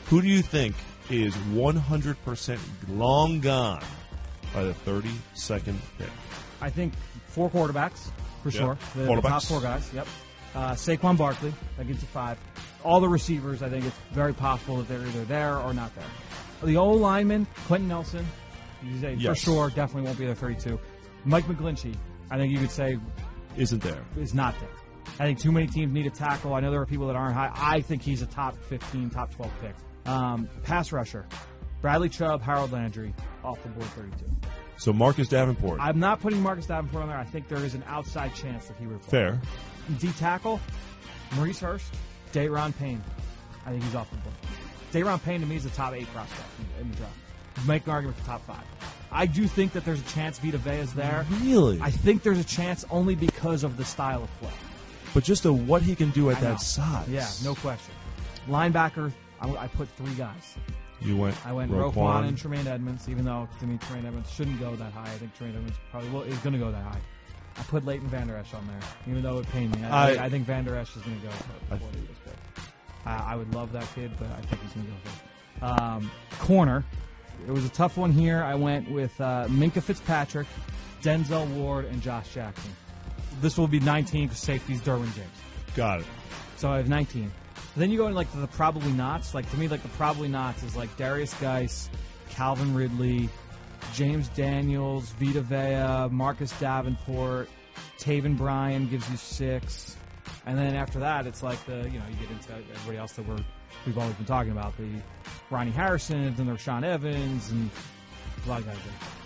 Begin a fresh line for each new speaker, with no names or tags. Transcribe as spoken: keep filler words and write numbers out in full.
Who do you think is one hundred percent long gone by the thirty-second pick?
I think four quarterbacks, for
Yep.
sure. The, the
Quarterbacks.
top four guys, yep. Uh, Saquon Barkley, that gets you five. All the receivers, I think it's very possible that they're either there or not there. The old lineman, Quentin Nelson, you say for
Yes.
sure, definitely won't be there thirty-two. Mike McGlinchey, I think you could say
Isn't there?
is not there. I think too many teams need a tackle. I know there are people that aren't high. I think he's a top fifteen, top twelve pick. Um, pass rusher, Bradley Chubb, Harold Landry, off the board thirty-two.
So Marcus Davenport.
I'm not putting Marcus Davenport on there. I think there is an outside chance that he would play.
Fair.
D tackle, Maurice Hurst, Dayron Payne. I think he's off the board. Dayron Payne to me is a top eight prospect in, in the draft. Make an argument for top five. I do think that there's a chance Vita Vea is there.
Really?
I think there's a chance only because of the style of play.
But just to what he can do at
I know.
that size.
Yeah, no question. Linebacker, I, I put three guys.
You went.
I went
Roquan.
Roquan and Tremaine Edmonds, even though to me Tremaine Edmonds shouldn't go that high. I think Tremaine Edmonds probably will, is going to go that high. I put Leighton Vander Esch on there, even though it pained me. I, I,
I-
I think Vander Esch is going to go
I-
before he was picked. Uh, I would love that kid, but I think he's going to go first. Um, corner, it was a tough one here. I went with uh, Minka Fitzpatrick, Denzel Ward, and Josh Jackson. This will be nineteen because safety's Derwin James.
Got it.
So I have nineteen. Then you go into like the probably nots. Like to me, like the probably nots is like Darius Geis, Calvin Ridley, James Daniels, Vita Vea, Marcus Davenport, Taven Bryan gives you six, and then after that, it's like the you know you get into everybody else that we're we've always been talking about, the Ronnie Harrison and the Rashawn Evans and a lot of guys there.